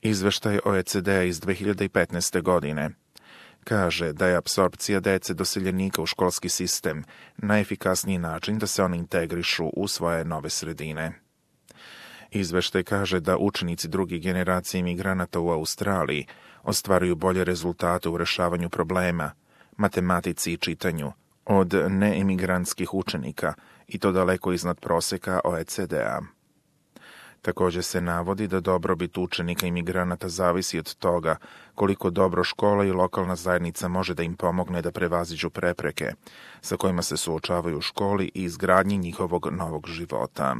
Izveštaj OECD-a iz 2015. godine kaže da je apsorpcija dece doseljenika u školski sistem najefikasniji način da se oni integrišu u svoje nove sredine. Izveštaj kaže da učenici drugih generacija imigranata u Australiji ostvaruju bolje rezultate u rešavanju problema, matematici i čitanju od neemigrantskih učenika i to daleko iznad proseka OECD-a. Također se navodi da dobrobit učenika imigranata zavisi od toga koliko dobro škola i lokalna zajednica može da im pomogne da prevaziđu prepreke sa kojima se suočavaju u školi i izgradnji njihovog novog života.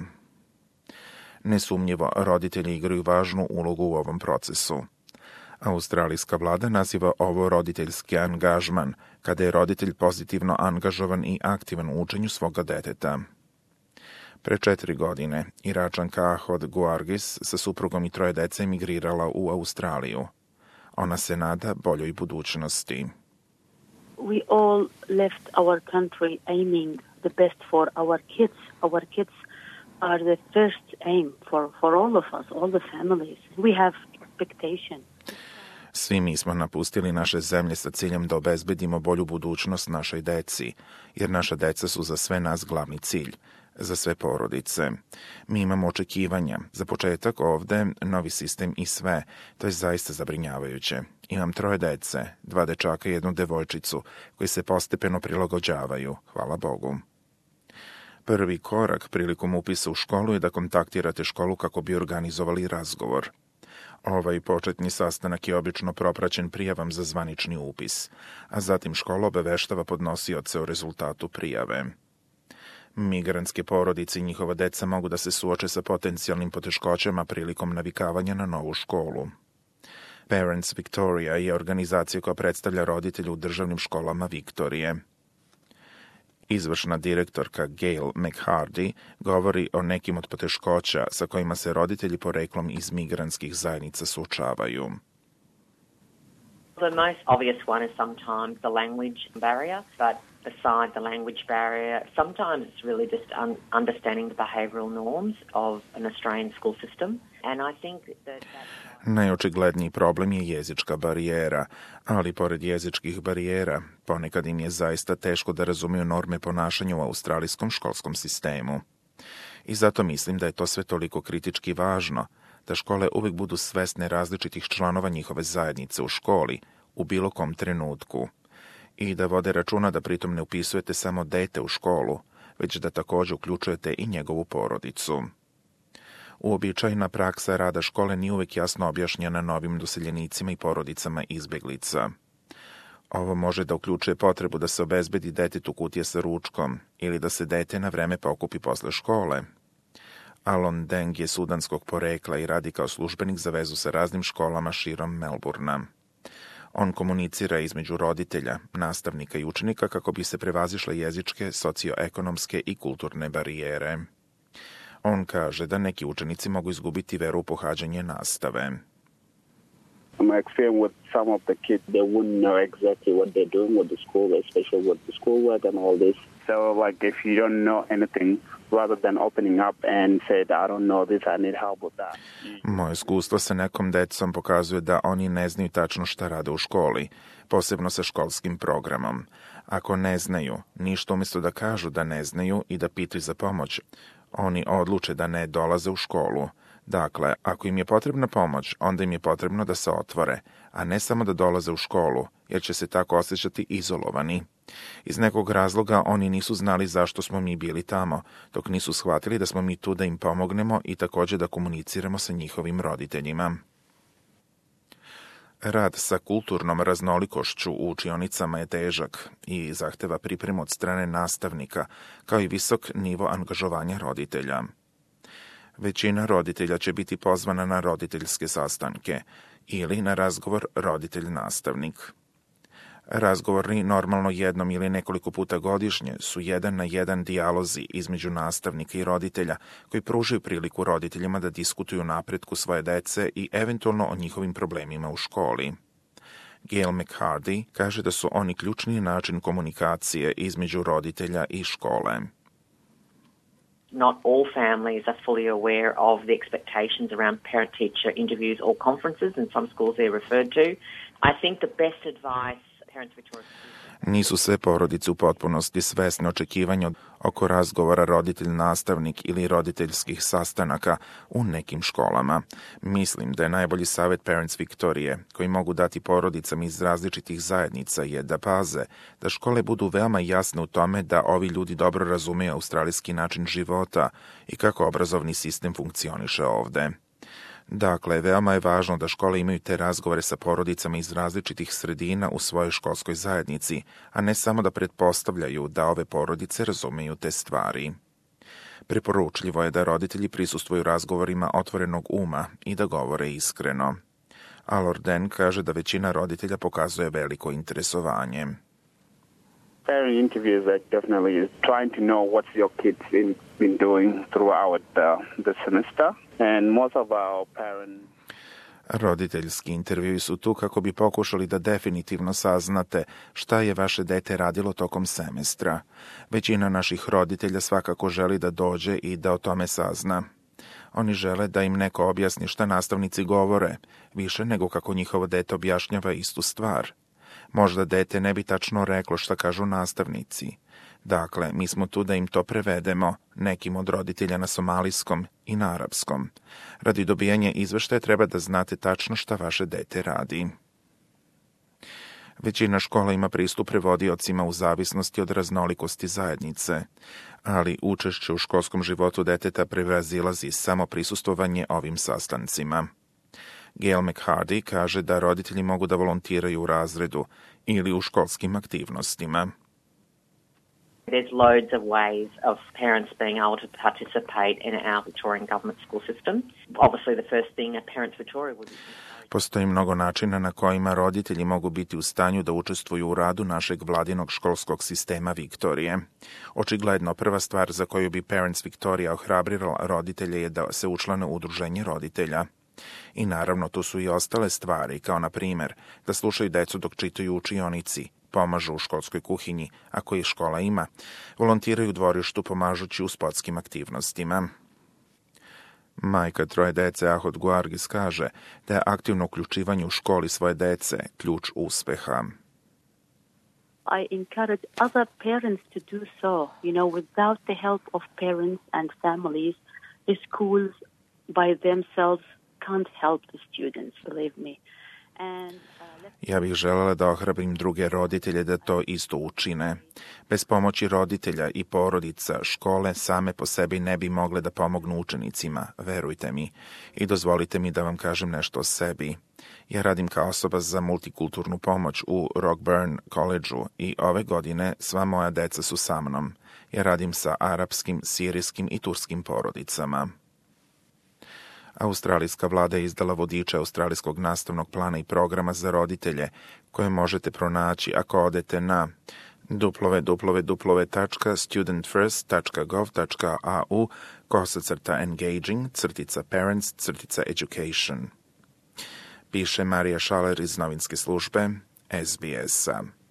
Nesumnjivo, roditelji igraju važnu ulogu u ovom procesu. Australijska vlada naziva ovo roditeljski angažman, kada je roditelj pozitivno angažovan i aktivan u učenju svoga deteta. Pre 4 godine Iračanka Ahod Guargis sa suprugom i 3 dece emigrirala u Australiju. Ona se nada boljoj budućnosti. We all left our country aiming the best for our kids. Our kids are the first aim for all of us, all the families. We have expectation. Svi mi smo napustili naše zemlje sa ciljem da obezbedimo bolju budućnost našoj deci, jer naša deca su za sve nas glavni cilj, za sve porodice. Mi imamo očekivanja. Za početak ovde novi sistem i sve. To je zaista zabrinjavajuće. Imam 3 dece, 2 dečaka i 1 devojčicu, koji se postepeno prilagođavaju, hvala Bogu. Prvi korak prilikom upisa u školu je da kontaktirate školu kako bi organizovali razgovor. Ovaj početni sastanak je obično propraćen prijavom za zvanični upis, a zatim škola obaveštava podnosioce o rezultatu prijave. Migrantske porodice i njihova deca mogu da se suoče sa potencijalnim poteškoćama prilikom navikavanja na novu školu. Parents Victoria je organizacija koja predstavlja roditelje u državnim školama Viktorije. Izvršna direktorka Gail McHardy govori o nekim od poteškoća sa kojima se roditelji poreklom iz migrantskih zajednica suočavaju. The most obvious one is sometimes the language barrier, but beside the language barrier, sometimes it's really just understanding the behavioural norms of an Australian school system. And I think that Najočigledniji problem je jezička barijera, ali pored jezičkih barijera, ponekad im je zaista teško da razumiju norme ponašanja u australijskom školskom sistemu. I zato mislim da je to sve toliko kritički važno, da škole uvek budu svesne različitih članova njihove zajednice u školi, u bilo kom trenutku. I da vode računa da pritom ne upisujete samo dete u školu, već da također uključujete i njegovu porodicu. Uobičajena praksa rada škole nije uvek jasno objašnjena novim doseljenicima i porodicama izbeglica. Ovo može da uključuje potrebu da se obezbedi detetu kutija sa ručkom ili da se dete na vreme pokupi posle škole. Alon Deng je sudanskog porekla i radi kao službenik za vezu sa raznim školama širom Melburna. On komunicira između roditelja, nastavnika i učenika kako bi se prevazišle jezičke, socioekonomske i kulturne barijere. On kaže da neki učenici mogu izgubiti veru u pohađanje nastave. My experience with some of the kids, they wouldn't know exactly what they're doing with the school, especially with the schoolwork and all this. So, like, if you don't know anything, rather than opening up and say, I don't know this, I need help with that. Moje iskustvo sa nekom decom pokazuje da oni ne znaju tačno šta rade u školi, posebno sa školskim programom. Ako ne znaju, ništa umjesto da kažu da ne znaju i da pitaju za pomoć, oni odluče da ne dolaze u školu. Dakle, ako im je potrebna pomoć, onda im je potrebno da se otvore, a ne samo da dolaze u školu, jer će se tako osjećati izolovani. Iz nekog razloga oni nisu znali zašto smo mi bili tamo, dok nisu shvatili da smo mi tu da im pomognemo i također da komuniciramo sa njihovim roditeljima. Rad sa kulturnom raznolikošću u učionicama je težak i zahteva pripremu od strane nastavnika, kao i visok nivo angažovanja roditelja. Većina roditelja će biti pozvana na roditeljske sastanke ili na razgovor roditelj-nastavnik. Razgovorni normalno jednom ili nekoliko puta godišnje su 1-na-1 dijalozi između nastavnika i roditelja koji pružaju priliku roditeljima da diskutuju o napretku svoje dece i eventualno o njihovim problemima u školi. Gail McHardy kaže da su oni ključni način komunikacije između roditelja i škole. not all families are fully aware of the expectations around parent-teacher interviews or conferences, and some schools they're referred to. I think the best advice Parents Victoria... Nisu sve porodice u potpunosti svesne očekivanja oko razgovora roditelj-nastavnik ili roditeljskih sastanaka u nekim školama. Mislim da je najbolji savjet Parents Victoria, koji mogu dati porodicama iz različitih zajednica, je da paze da škole budu veoma jasne u tome da ovi ljudi dobro razumeju australijski način života i kako obrazovni sistem funkcioniše ovde. Dakle, veoma je važno da škole imaju te razgovore sa porodicama iz različitih sredina u svojoj školskoj zajednici, a ne samo da pretpostavljaju da ove porodice razumeju te stvari. Preporučljivo je da roditelji prisustvuju razgovorima otvorenog uma i da govore iskreno. Alorden kaže da većina roditelja pokazuje veliko interesovanje. Parent interviews are definitely trying to know what your kids been doing throughout the semester, and most of our parents... Roditeljski intervjui su tu kako bi pokušali da definitivno saznate šta je vaše dete radilo tokom semestra. Većina naših roditelja svakako želi da dođe i da o tome sazna. Oni žele da im neko objasni šta nastavnici govore, više nego kako njihovo dete objašnjava istu stvar. Možda dete ne bi tačno reklo šta kažu nastavnici. Dakle, mi smo tu da im to prevedemo, nekim od roditelja na somalijskom i na arapskom. Radi dobijanja izveštaja treba da znate tačno šta vaše dete radi. Većina škola ima pristup prevodiocima u zavisnosti od raznolikosti zajednice, ali učešće u školskom životu deteta prevazilazi samo prisustvovanje ovim sastancima. Gail McHardy kaže da roditelji mogu da volontiraju u razredu ili u školskim aktivnostima. There's loads of ways of parents being able to participate in our Victorian government school system. Obviously, the first thing that Parents Victoria would be... Postoji mnogo načina na kojima roditelji mogu biti u stanju da učestvuju u radu našeg vladinog školskog sistema Viktorije. Očigledno, prva stvar za koju bi Parents Victoria ohrabrila roditelje je da se učlane u udruženje roditelja. I naravno, tu su i ostale stvari, kao na primjer da slušaju decu dok čitaju u učionici, pomažu u školskoj kuhinji, ako ih škola ima, volontiraju u dvorištu pomažući u sportskim aktivnostima. Majka troje dece Ahod Guargis kaže da je aktivno uključivanje u školi svoje dece ključ uspeha. I encourage other parents to do so. You know, without the help of parents and families, the schools by themselves can't help the students, believe me. Ja bih želela da ohrabrim druge roditelje da to isto učine. Bez pomoći roditelja i porodica, škole same po sebi ne bi mogle da pomognu učenicima, verujte mi. I dozvolite mi da vam kažem nešto o sebi. Ja radim kao osoba za multikulturnu pomoć u Rockburn College-u i ove godine sva moja deca su sa mnom. Ja radim sa arapskim, sirijskim i turskim porodicama. Australijska vlada je izdala vodiče australijskog nastavnog plana i programa za roditelje, koje možete pronaći ako odete na www.studentfirst.gov.au/engaging-parents-education. Piše Marija Šaler iz novinske službe SBS-a.